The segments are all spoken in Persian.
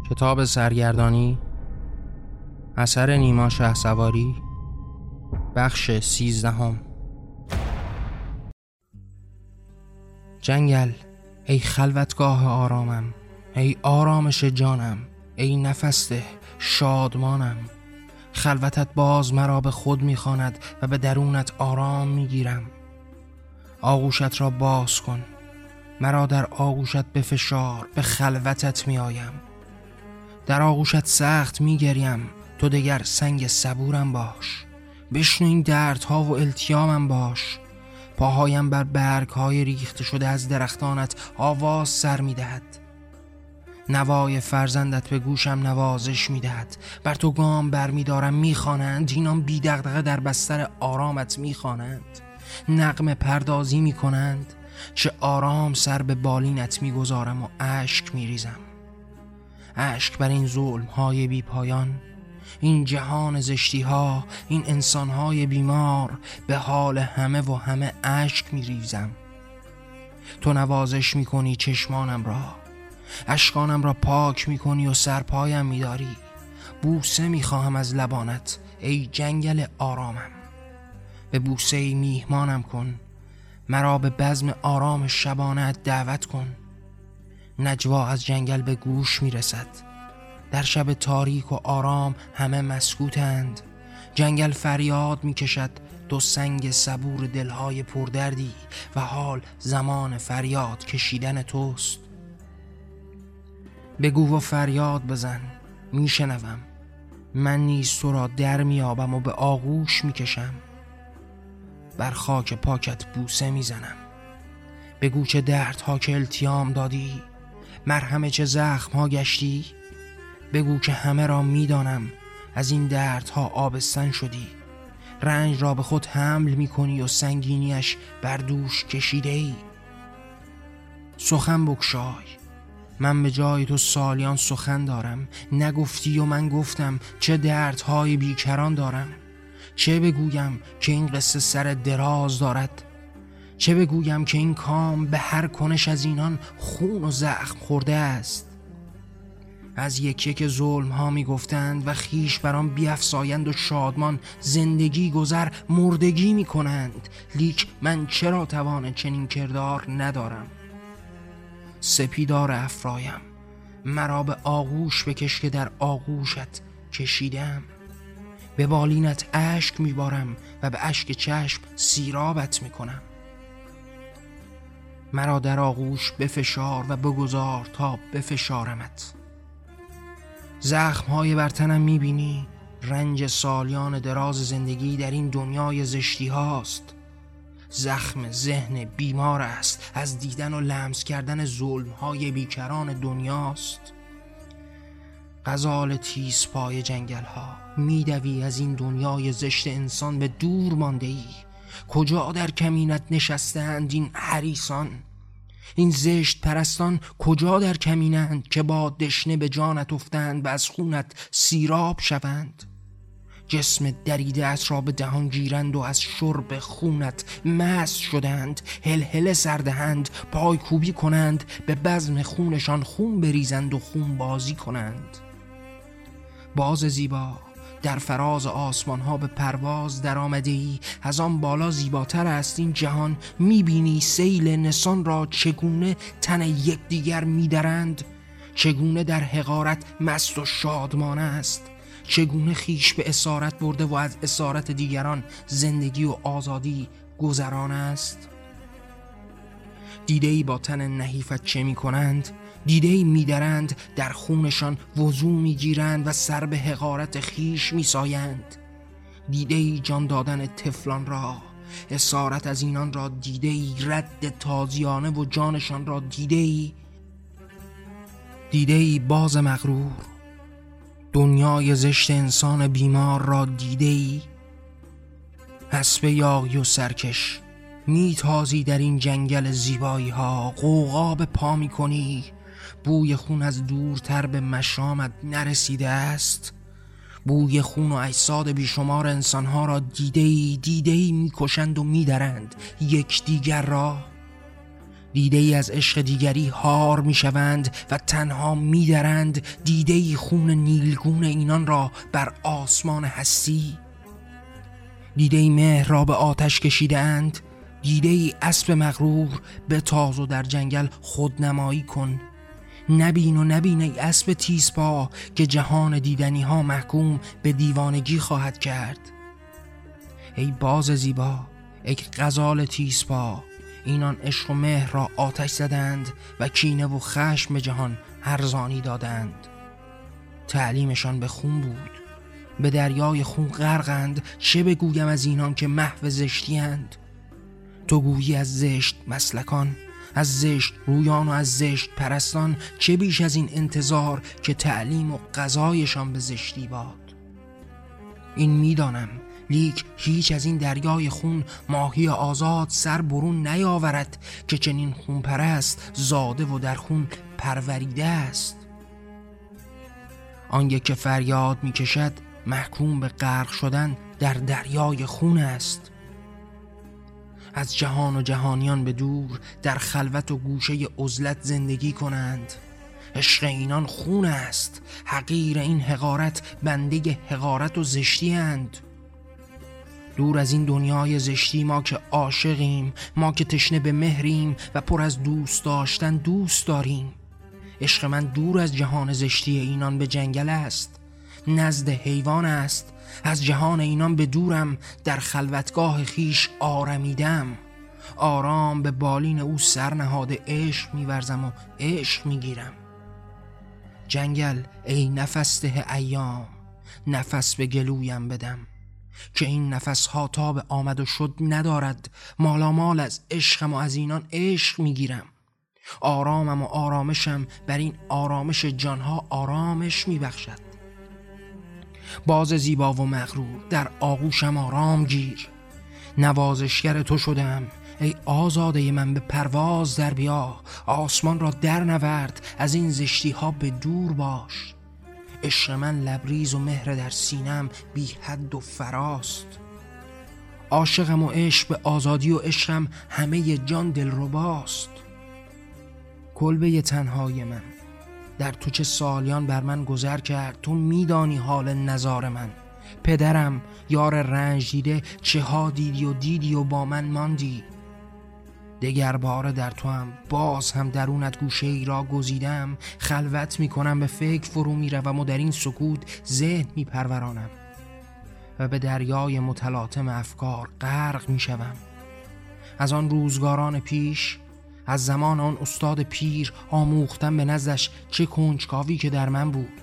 کتاب سرگردانی، اثر نیما شهسواری، بخش 13. جنگل، ای خلوتگاه آرامم، ای آرامش جانم، ای نفسته شادمانم. خلوتت باز مرا به خود می‌خواند و به درونت آرام می‌گیرم. آغوشت را باز کن، مرا در آغوشت بفشار، به خلوتت می‌آیم. در آغوشت سخت می‌گریم، تو دگر سنگ صبورم باش. بشنو این دردها و التیامم باش. پاهایم بر برگ‌های ریخته شده از درختانت آواز سر می‌دهد. نوای فرزندت به گوشم نوازش می‌دهد. بر تو گام بر می‌دارم، می‌خوانند اینان بی دغدغه در بستر آرامت می‌خوانند. نغمه پردازی می‌کنند. چه آرام سر به بالینت می‌گذارم و اشک می‌ریزم. اشک بر این ظلم‌های بی پایان، این جهان زشتی‌ها، این انسان‌های بیمار. به حال همه و همه اشک می‌ریزم. تو نوازش می‌کنی چشمانم را، اشکانم را پاک می‌کنی و سرپایم می‌داری. بوسه می‌خواهم از لبانت ای جنگل آرامم. به بوسه میهمانم کن، مرا به بزم آرام شبانت دعوت کن. نجوا از جنگل به گوش میرسد. در شب تاریک و آرام همه مسکوتند. جنگل فریاد میکشد، تو سنگ صبور دلهای پردردی و حال زمان فریاد کشیدن توست. بگو و فریاد بزن، میشنوم. من نیز تو را در میابم و به آغوش میکشم. بر خاک پاکت بوسه میزنم. بگو چه دردها که التیام دادی، مرهم چه زخمها گشتی. بگو که همه را میدانم، از این دردها آبستن شدی. رنج را به خود حمل میکنی و سنگینیش بر دوش کشیده ای. سخن بگشای، من به جای تو سالیان سخن دارم. نگفتی و من گفتم، چه دردهای بیکران دارم. چه بگویم که این قصه سر دراز دارد؟ چه بگویم که این کام به هر کنش از اینان خون و زخم خورده است؟ از یک یک ظلم ها می گفتند و خیش برام بیفزایند و شادمان زندگی گذر مردگی می کنند. لیک من چرا توان چنین کردار ندارم؟ سپیدار افرایم، مرا به آغوش بکش که در آغوشت کشیدم. به بالینت اشک میبارم و به اشک چشم سیرابت میکنم. مرا در آغوش بفشار و بگذار تا بفشارمت. زخمهای بر تنم میبینی، رنج سالیان دراز زندگی در این دنیای زشتی هاست. زخم ذهن بیمار است، از دیدن و لمس کردن ظلمهای بیکران دنیاست. غزال تیز پای جنگل ها، میدوی از این دنیای زشت انسان به دور مانده ای. کجا در کمینت نشستند این حریصان؟ این زشت پرستان کجا در کمینند که با دشنه به جانت افتند و از خونت سیراب شوند؟ جسم دریده ات را به دهان گیرند و از شرب خونت مست شدند. هلهله سردهند، پای کوبی کنند، به بزم خونشان خون بریزند و خون بازی کنند. باز زیبا، در فراز آسمان ها به پرواز در آمده ای. از آن بالا زیباتر است این جهان. میبینی سیل نسان را چگونه تن یکدیگر میدرند، چگونه در حقارت مست و شادمانه است، چگونه خیش به اسارت برده و از اسارت دیگران زندگی و آزادی گذران است. دیده ای با تن نحیفت چه می کنند؟ دیده ای می درند، در خونشان وضو می گیرند و سر به حقارت خیش می سایند. دیده ای جان دادن طفلان را، اسارت از اینان را دیده ای، رد تازیانه و جانشان را دیده ای. دیده ای باز مغرور، دنیای زشت انسان بیمار را دیده ای. حسب یاغی و سرکش میتازی در این جنگل زیبایی ها. غوغا به پا می کنی، بوی خون از دورتر به مشامت نرسیده است. بوی خون و اجساد بیشمار انسانها را دیده ای. دیده ای میکشند و میدرند یکدیگر را. دیده ای از عشق دیگری هار می شوند و تنها می درند، دیده ای خون نیلگون اینان را بر آسمان هستی. دیده ای مهر را به آتش کشیدند، دیده ای اسب مغرور به تاز و در جنگل خودنمایی کن. نبین و نبین ای اسب تیزپا که جهان دیدنی ها محکوم به دیوانگی خواهد کرد. ای باز زیبا، ای غزال تیزپا، اینان عشق و مهر را آتش زدند و کینه و خشم به جهان ارزانی دادند. تعلیمشان به خون بود، به دریای خون غرقند. چه بگویم از اینان که محو زشتی اند؟ تو گویی از زشت مسلکان، از زشت رویان و از زشت پرستان، چه بیش از این انتظار که تعلیم و قضایشان به زشتی باد؟ این میدانم، لیک هیچ از این دریای خون ماهی آزاد سر برون نیاورد که چنین خون پرست زاده و در خون پروریده است. آن یک که فریاد می کشد محکوم به غرق شدن در دریای خون است. از جهان و جهانیان به دور در خلوت و گوشه عزلت زندگی کنند. عشق اینان خون است، حقیر این حقارت بنده حقارت و زشتی اند. دور از این دنیای زشتی ما که عاشقیم، ما که تشنه به مهریم و پر از دوست داشتن دوست داریم. عشق من دور از جهان زشتی اینان به جنگل است، نزد حیوان است. از جهان اینان به دورم، در خلوتگاه خیش آرمیدم. آرام به بالین او سر نهاده عشق می‌ورزم و عشق می‌گیرم. جنگل ای نفس ده ایام، نفس به گلویم بدم که این نفس ها تاب آمد و شد ندارد. مالامال از عشقم و از اینان عشق می‌گیرم. آرامم و آرامشم بر این آرامش جانها آرامش می‌بخشد. باز زیبا و مغرور در آغوشم آرام گیر. نوازشگر تو شدم ای آزاده من، به پرواز در بیا. آسمان را در نورد، از این زشتی ها به دور باش. عشق من لبریز و مهر در سینم بی حد و فراست. عاشقم و عشق به آزادی و عشقم همه جان دلرباست. کلبه تنهای من در تو چه سالیان بر من گذر کرد. تو میدانی حال نزار من. پدرم یار رنج دیده چه ها دیدی و با من ماندی. دگر باره در تو هم باز هم درونت گوشه ای را گزیدم. خلوت میکنم، به فکر فرو میروم و در این سکوت ذهن میپرورانم و به دریای متلاطم افکار غرق میشوم. از آن روزگاران پیش، از زمان آن استاد پیر، آموختم به نزدش چه کنجکاوی که در من بود.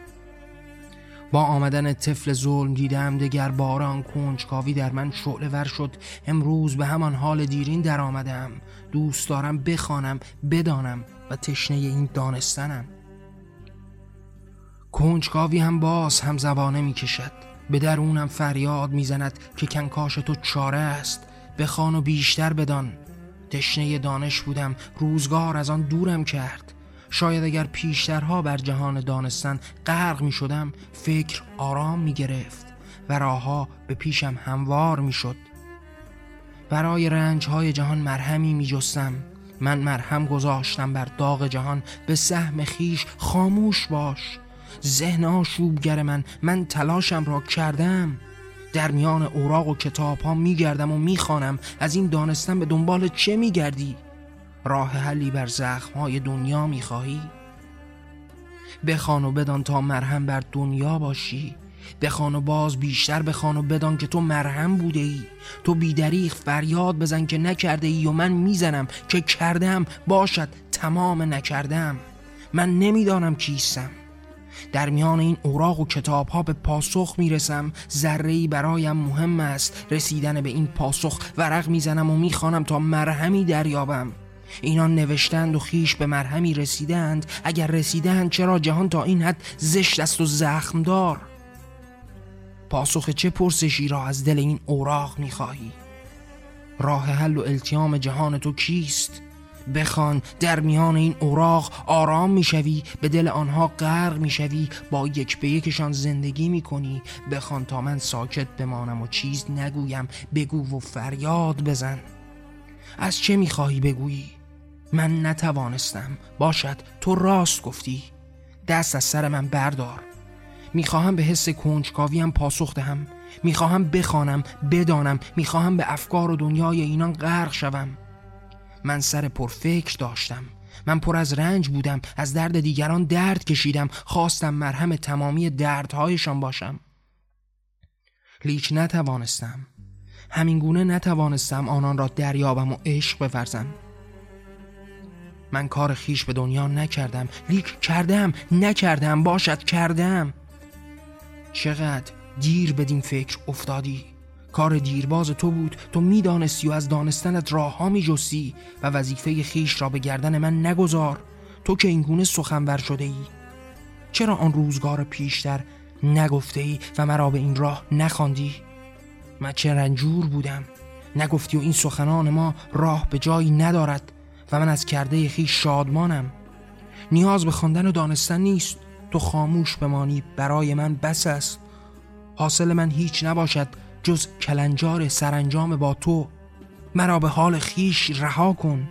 با آمدن طفل ظلم دیدم دگر بار آن کنجکاوی در من شعله ور شد. امروز به همان حال دیرین در آمدم. دوست دارم بخوانم، بدانم و تشنه این دانستنم. کنجکاوی هم باز هم زبانه می کشد، به درونم فریاد می زند که کنکاش تو چاره است. بخوان و بیشتر بدان. تشنه دانش بودم، روزگار از آن دورم کرد. شاید اگر پیشترها بر جهان دانستن غرق می شدم، فکر آرام می گرفت و راهها به پیشم هموار می شد. برای رنجهای جهان مرهمی می جستم. من مرهم گذاشتم بر داغ جهان، به سهم خیش خاموش باش. ذهن آشوبگر من تلاشم را کردم. در میان اوراق و کتاب ها می گردم و می خوانم. از این دانستن به دنبال چه می گردی؟ راه حلی بر زخمهای دنیا می خواهی؟ بخوان و بدان تا مرهم بر دنیا باشی. بخوان و باز بیشتر بخوان و بدان که تو مرهم بوده ای. تو بیدریغ فریاد بزن که نکرده ای و من میزنم که کردم. باشد تمام نکردم. من نمیدانم کیستم. در میان این اوراق و کتاب ها به پاسخ میرسم. ذره‌ای برایم مهم است رسیدن به این پاسخ. ورق میزنم و میخوانم تا مرهمی دریابم. اینان نوشتند و خیش به مرهمی رسیدند. اگر رسیدند چرا جهان تا این حد زشت است و زخمدار؟ پاسخ چه پرسشی را از دل این اوراق میخواهی؟ راه حل و التیام جهان تو کیست؟ بخوان، در میان این اوراق آرام میشوی، به دل آنها غرق میشوی، با یک به یکشان زندگی میکنی. بخوان تا من ساکت بمانم و چیز نگویم. بگو و فریاد بزن. از چه میخواهی بگویی؟ من نتوانستم. باشد تو راست گفتی. دست از سر من بردار. میخواهم به حس کنجکاویم پاسخ دهم. میخواهم بخوانم، بدانم. میخواهم به افکار و دنیای اینان غرق شوم. من سر پرفکر داشتم. من پر از رنج بودم. از درد دیگران درد کشیدم. خواستم مرهم تمامی دردهایشان باشم. لیک نتوانستم. همینگونه نتوانستم آنان را دریابم و عشق بورزم. من کار خیش به دنیا نکردم. لیک کردم. نکردم. باشد کردم. چقدر دیر بدین فکر افتادی. کار دیرباز تو بود. تو میدانستی و از دانستنت راه ها میجستی و وظیفه خیش را به گردن من نگذار. تو که اینگونه سخنور شده ای. چرا آن روزگار پیشتر نگفته ای و مرا به این راه نخواندی؟ من چه رنجور بودم. نگفتی و این سخنان ما راه به جایی ندارد و من از کرده خیش شادمانم. نیاز به خواندن و دانستن نیست. تو خاموش بمانی برای من بس است. حاصل من هیچ نباشد جز کلنجار سرانجام با تو. مرا به حال خیش رها کن.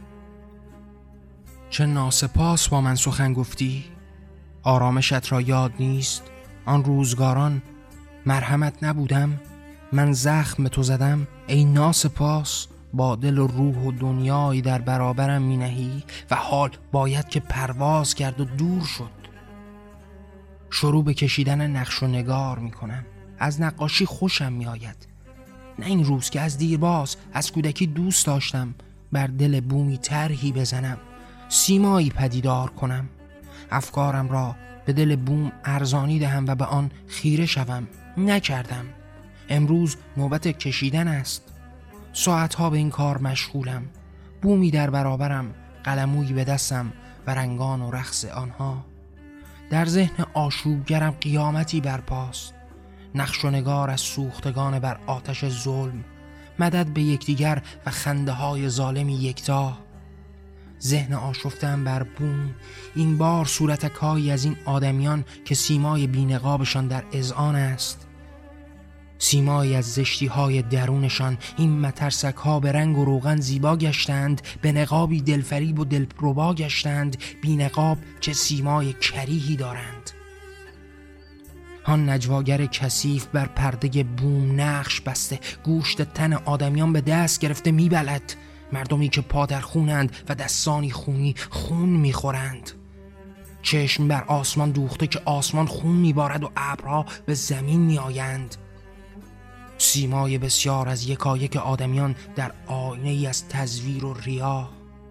چه ناسپاس با من سخن گفتی. آرامشت را یاد نیست؟ آن روزگاران مرحمت نبودم؟ من زخم تو زدم؟ ای ناسپاس، با دل و روح و دنیایی در برابرم می نهی و حال باید که پرواز کرد و دور شد. شروع به کشیدن نقش و نگار می کنم. از نقاشی خوشم می آید. نه این روز که از دیرباز از کودکی دوست داشتم بر دل بومی طرحی بزنم، سیمایی پدیدار کنم، افکارم را به دل بوم ارزانی دهم و به آن خیره شوم. نکردم. امروز نوبت کشیدن است. ساعتها به این کار مشغولم. بومی در برابرم، قلمویی به دستم و رنگان و رقص آنها. در ذهن آشوبگرم قیامتی برپاست. نقش و نگار از سوختگان بر آتش ظلم، مدد به یکدیگر و خنده های ظالمی یکتا. ذهن آشفتم بر بوم، این بار صورتکایی از این آدمیان که سیمای بی‌نقابشان در اذعان است، سیمایی از زشتی های درونشان. این مترسک ها به رنگ و روغن زیبا گشتند، به نقابی دلفریب و دلربا گشتند. بی نقاب چه سیمای کریهی دارند. آن نجواگر کثیف بر پرده بوم نقش بسته، گوشت تن آدمیان به دست گرفته میبلد. مردمی که پا در خونند و دستانی خونی خون میخورند. چشم بر آسمان دوخته که آسمان خون میبارد و ابرها به زمین میآیند. سیمای بسیار از یکایک آدمیان در آینه ای از تزویر و ریا.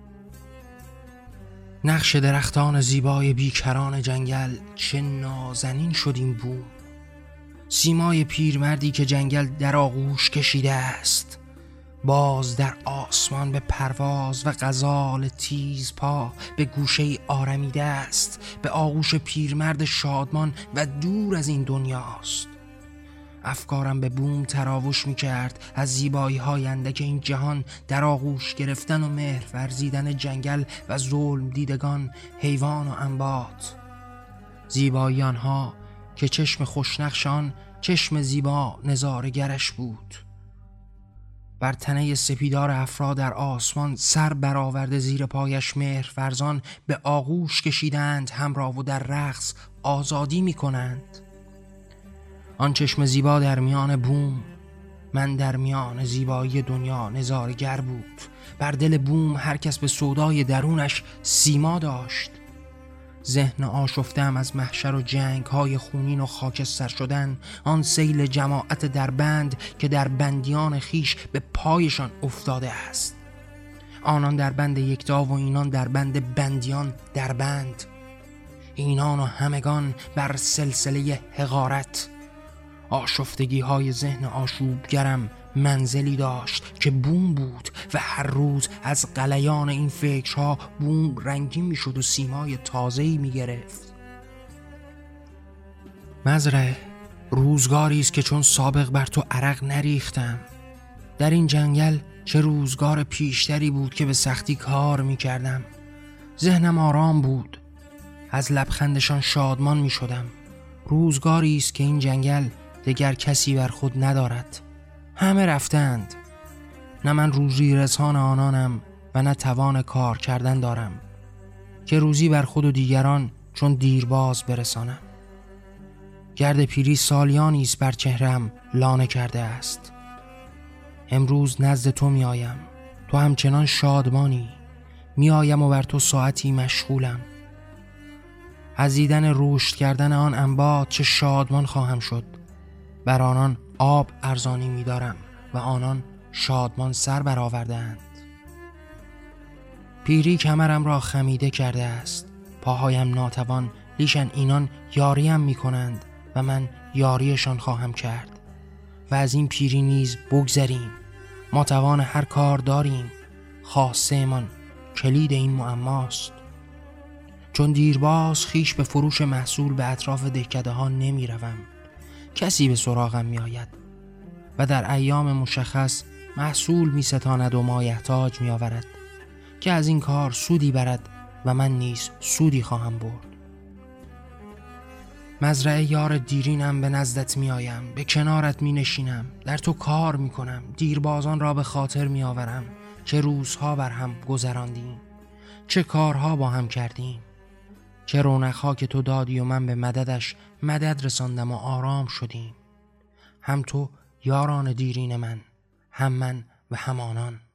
نقش درختان زیبای بیکران جنگل، چه نازنین شد این بوم. سیمای پیرمردی که جنگل در آغوش کشیده است، باز در آسمان به پرواز و غزال تیز پا به گوشه آرمیده است. به آغوش پیرمرد شادمان و دور از این دنیاست. افکارم به بوم تراوش می کرد از زیبایی های اندک این جهان، در آغوش گرفتن و مهر ورزیدن جنگل و ظلم دیدگان حیوان و انبات. زیبایی آنها که چشم خوشنقشان چشم زیبا نظاره‌گرش بود. بر تنه سپیدار افرا در آسمان سر برآورده زیر پایش مهر ورزان به آغوش کشیدند همراه و در رقص آزادی می کنند. آن چشم زیبا در میان بوم، من در میان زیبایی دنیا نظاره‌گر بود. بر دل بوم هر کس به سودای درونش سیما داشت. ذهن آشفتم از محشر و جنگ های خونین و خاکستر شدن، آن سیل جماعت در بند که در بندیان خیش به پایشان افتاده است. آنان در بند یکتا و اینان در بند بندیان در بند. اینان و همگان بر سلسله حقارت. آشفتگی های ذهن آشوبگرم منزلی داشت که بوم بود و هر روز از غلیان این فکرها بوم رنگین می شد و سیمای تازه‌ای می گرفت. مزرعه، روزگاری است که چون سابق بر تو عرق نریختم. در این جنگل چه روزگار پیشتری بود که به سختی کار می کردم. ذهنم آرام بود. از لبخندشان شادمان می شدم. روزگاری است که این جنگل دیگر کسی بر خود ندارد. همه رفتند. نه من روزی رسان آنانم، و نه توان کار کردن دارم که روزی بر خود و دیگران چون دیرباز برسانم. گرد پیری سالیانی است بر چهره‌ام لانه کرده است. امروز نزد تو می آیم، تو همچنان شادمانی. می آیم و بر تو ساعتی مشغولم. از دیدن رشد کردن آن انبات چه شادمان خواهم شد. بر آنان آب ارزانی می دارم و آنان شادمان سر برآورده‌اند. پیری کمرم را خمیده کرده است. پاهایم ناتوان، لیکن اینان یاریم می کنند و من یاریشان خواهم کرد. و از این پیری نیز بگذریم. ما توان هر کار داریم. خاصه من کلید این معماست. چون دیرباز خیش به فروش محصول به اطراف دهکده ها نمی روم. کسی به سراغم می آید و در ایام مشخص محصول می ستاند و مایحتاج می آورد که از این کار سودی برد و من نیز سودی خواهم برد. مزرعه یار دیرینم، به نزدت می آیم، به کنارت می نشینم، در تو کار می کنم، دیربازان را به خاطر می آورم چه روزها بر هم گذراندیم، چه کارها با هم کردیم، چه رونقها که تو دادی و من به مددش مدد رساندم و آرام شدیم. هم تو یاران دیرین من، هم من و هم آنان.